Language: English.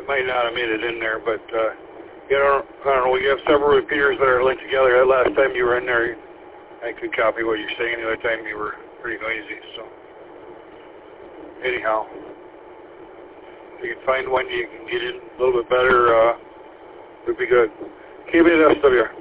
It might not have made it in there, but you know, I don't know. You have several repeaters that are linked together. That last time you were in there, I could copy what you're saying. The other time you were pretty noisy. So anyhow, if you can find one you can get in a little bit better, would be good. KBSW.